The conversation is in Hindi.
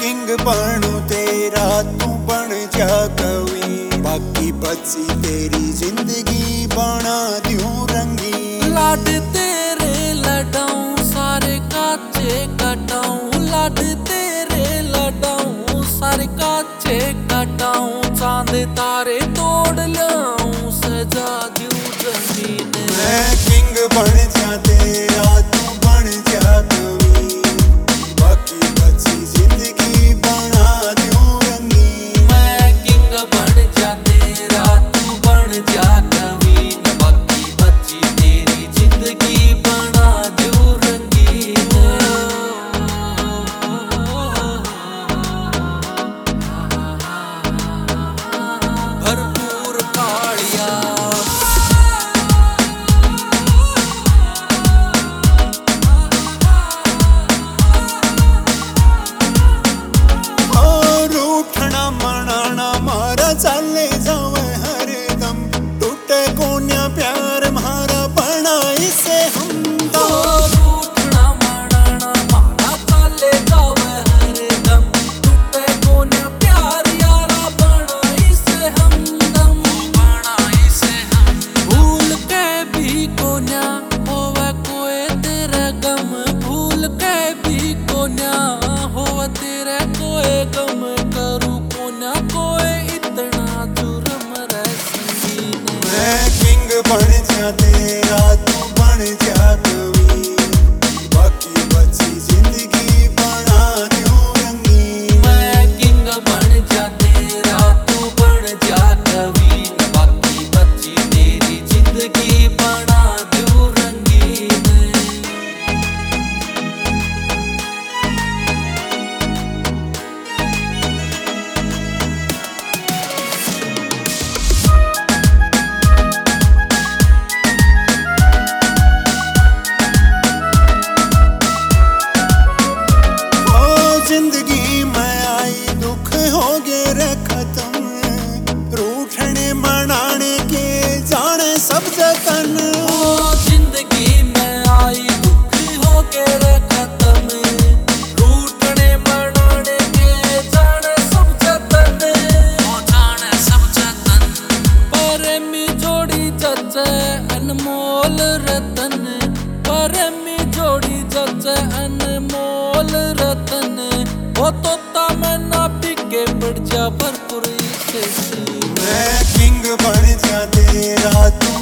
किंग बनू तेरा, तू बन जा कवि। बाकी बची तेरी जिंदगी बना दूं रंगी। लाड तेरे लडाऊं सारे काचे कटाऊं, लाड तेरे लडाऊं सारे काचे कटाऊं। चांद तारे तोड़ लाऊं सजा दूं जमीन। मैं किंग बन जा तेरा, तू बन जा कवि। बाकी बची जिंदगी बना दूं रंगी। मैं किंग बन जा तेरा, तू बन जा कवि। बाकी बची तेरी जिंदगी बना दूं रंगीन। भरपूर कालिया चले जावे हरदम, टूटे कोन्या प्यार म्हारा बना इसे हमदम। रूठना मनाना मारा चले जावे हरदम, टूटे कोन्या प्यार यारा बना इसे हमदम। बना इसे हम भूल के भी कोन्या होवे कोई तेरा गम। भूल के भी कोन्या होवे तेरे कोई गम। करूँ कोन्या कोई मैं किंग बन जा तेरा, तू बन जा कवि। बाकी बची जिंदगी बना दूं रंगी। मैं किंग बन जा तेरा, तू बन जा कवि। बाकी बची तेरी जिंदगी बना दूं रंगीन। जिंदगी में आई दुख हो गए रे खत्म। रूठने मनाने के जाने सब जतन। जिंदगी में आई दुख हो गए रे खत्म। रूठने मनाने के जाने सब जतन। जाने सब जतन। प्रेमी जोड़ी जचे अनमोल रतन। प्रेमी जोड़ी जचे अनमोल रतन। वो तोता मैं ना बिके बढ़ जा भरपूर से। मैं किंग बन जा तेरा, तू